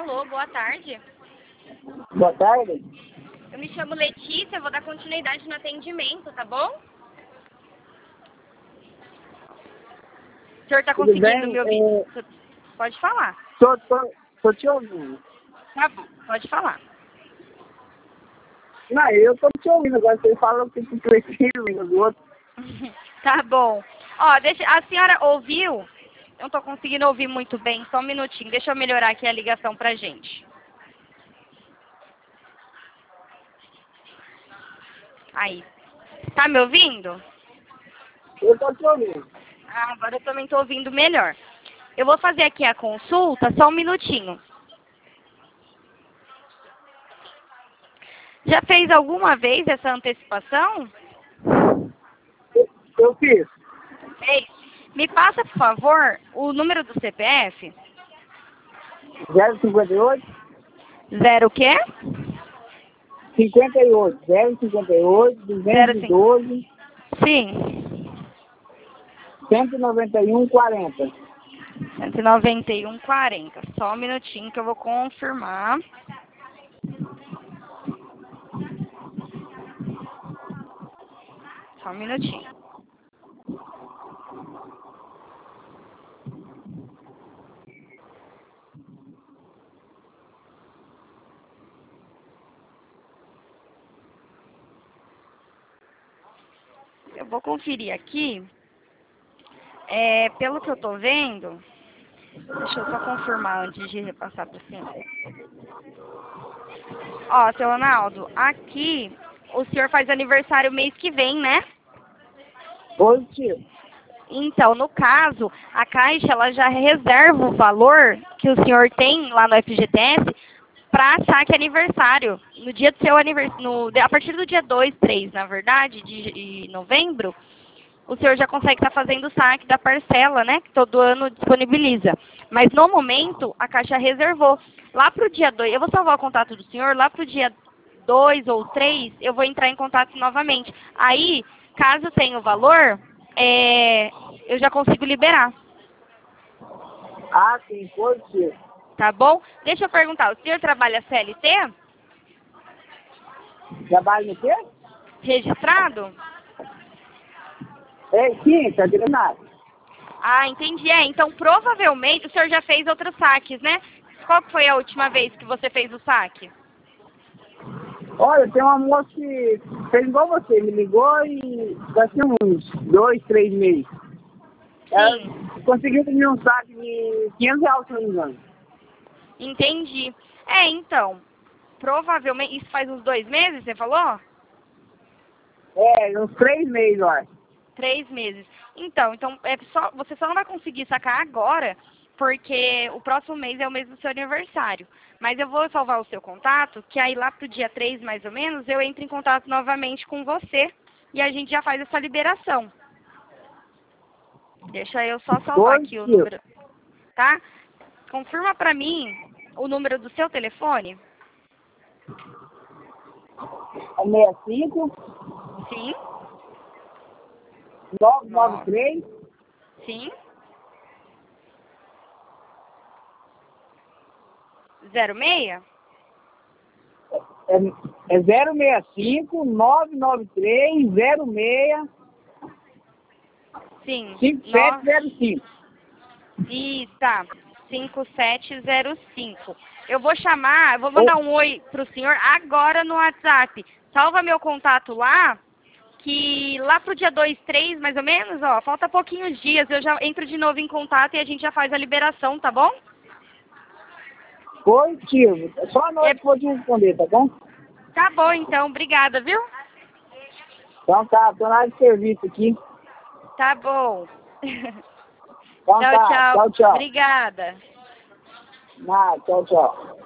Alô, boa tarde. Boa tarde. Eu me chamo Letícia, vou dar continuidade no atendimento, tá bom? O senhor está Tudo conseguindo bem? me ouvir? Pode falar. Tô te ouvindo. Tá bom, pode falar. Não, eu tô te ouvindo agora. Você fala que tu precisa do outro. Tá bom. Ó, a senhora ouviu? Eu não tô conseguindo ouvir muito bem, só um minutinho. Deixa eu melhorar aqui a ligação pra gente. Aí. Tá me ouvindo? Eu tô te ouvindo. Ah, agora eu também tô ouvindo melhor. Eu vou fazer aqui a consulta, só um minutinho. Já fez alguma vez essa antecipação? Eu fiz. Fez. Me passa, por favor, o número do CPF. 058 Zero o quê? 58 058 212 Sim. 191 40. 191,40. Só um minutinho que eu vou confirmar. Só um minutinho. Eu vou conferir aqui. Pelo que eu tô vendo, deixa eu só confirmar antes de repassar para o senhor. Ó, seu Ronaldo, aqui o senhor faz aniversário mês que vem, né? Positivo. Então, no caso, a Caixa ela já reserva o valor que o senhor tem lá no FGTS para saque aniversário. No dia do seu aniversário, a partir do dia 2, 3, na verdade, de novembro, o senhor já consegue estar fazendo o saque da parcela, né? Que todo ano disponibiliza. Mas no momento, a Caixa reservou. Lá para o dia 2, eu vou salvar o contato do senhor, lá para o dia 2 ou 3, eu vou entrar em contato novamente. Aí, caso tenha o valor, eu já consigo liberar. Ah, sim, positivo. Tá bom? Deixa eu perguntar, o senhor trabalha CLT? Trabalho no quê? Registrado? Sim, tá granado. Ah, entendi. Então provavelmente o senhor já fez outros saques, né? Qual que foi a última vez que você fez o saque? Olha, tem uma moça que fez igual você, me ligou e vai ser uns 2, 3 meses. Ela Sim, conseguiu comer um saco de R$ 500, se não me engano. entendi. Então, provavelmente, isso faz uns 2 meses, você falou? Uns 3 meses, eu acho. 3 meses. Então você só não vai conseguir sacar agora, porque o próximo mês é o mês do seu aniversário. Mas eu vou salvar o seu contato, que aí lá pro dia 3, mais ou menos, eu entro em contato novamente com você e a gente já faz essa liberação. Deixa eu só salvar aqui o número, tá? Confirma pra mim o número do seu telefone. É 65 Sim, 993 sim. 06? é 065 993 06 Sim. 5705. Isso, tá. 5705. Eu vou mandar um oi pro senhor agora no WhatsApp. Salva meu contato lá, que lá pro dia 2, 3, mais ou menos, ó, falta pouquinhos dias, eu já entro de novo em contato e a gente já faz a liberação, tá bom? Positivo. Só a noite que eu vou te responder, tá bom? Tá bom, então. Obrigada, viu? Então tá, tô na área de serviço aqui. Tá bom. Então Tchau, tá, tchau. tchau, tchau. Obrigada. Tchau, tchau.